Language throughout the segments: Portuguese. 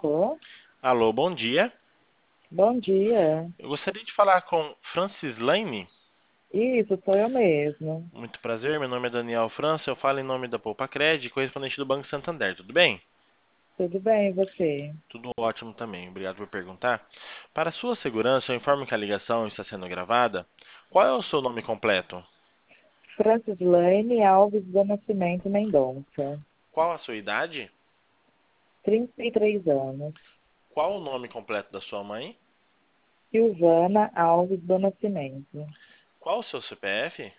Tô. Alô, bom dia. Bom dia. Eu gostaria de falar com Francis Lane. Isso, sou eu mesmo. Muito prazer, meu nome é Daniel França, eu falo em nome da Poupa Cred, correspondente do Banco Santander, tudo bem? Tudo bem, e você? Tudo ótimo também, obrigado por perguntar. Para sua segurança, eu informo que a ligação está sendo gravada. Qual é o seu nome completo? Francis Lane Alves do Nascimento Mendonça. Qual a sua idade? 33 anos. Qual o nome completo da sua mãe? Silvana Alves do Nascimento. Qual o seu CPF?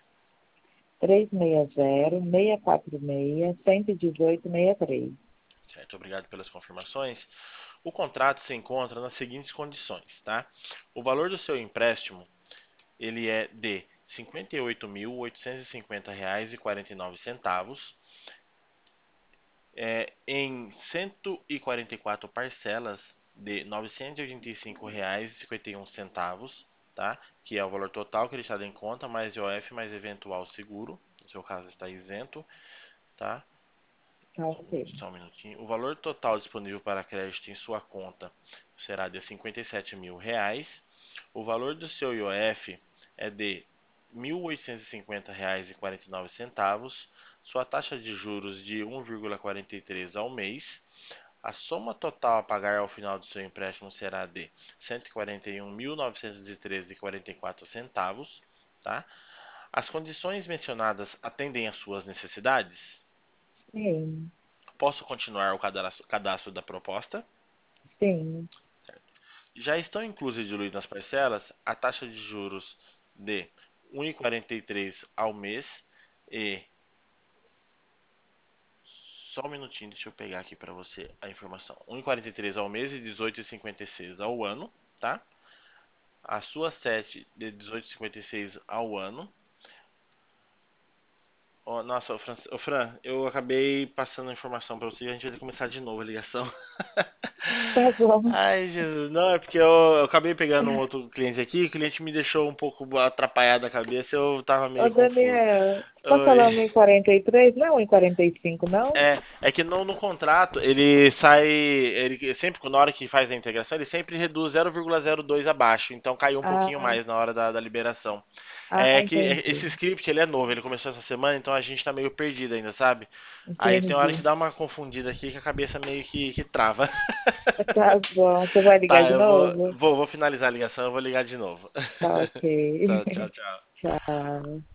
360-646-118-63. Certo, obrigado pelas confirmações. O contrato se encontra nas seguintes condições, tá? O valor do seu empréstimo ele é de R$ 58.850,49, em 144 parcelas de R$ 985,51, tá? Que é o valor total que ele está em conta, mais IOF, mais eventual seguro. No seu caso está isento, tá? Tá ok. Só um minutinho. O valor total disponível para crédito em sua conta será de R$ 57.000. O valor do seu IOF é de R$ 1.850,49. Sua taxa de juros de 1,43 ao mês. A soma total a pagar ao final do seu empréstimo será de R$ 141.913,44, tá? As condições mencionadas atendem às suas necessidades? Sim, Posso continuar o cadastro da proposta? sim. Já estão inclusas e diluídas nas parcelas a taxa de juros de 1,43 ao mês e só um minutinho, deixa eu pegar aqui para você a informação. 1,43 ao mês e 18,56 ao ano, tá? A sua 7 de 18,56 ao ano. Oh, nossa, Fran, eu acabei passando a informação para você e a gente vai ter que começar de novo a ligação. Tá bom. Ai, Jesus. Não, é porque eu acabei pegando um outro cliente aqui, o cliente me deixou um pouco atrapalhado a cabeça, eu tava Ô, meio confuso. Daniel, você tá Oi. falando em 43? Não, em 45, não? É que no contrato ele sai, ele sempre, na hora que faz a integração, ele sempre reduz 0,02 abaixo, então caiu um pouquinho Ah, mais na hora da liberação. ah, Esse entendi. script ele é novo, ele começou essa semana, então a gente tá meio perdido ainda, sabe? Aí tem hora que Entendi. dá uma confundida aqui que a cabeça meio que trava. Tá bom. Você vai ligar Tá, de novo? vou finalizar a ligação, eu vou ligar de novo. Tá ok. Tchau, tchau, tchau. Tchau.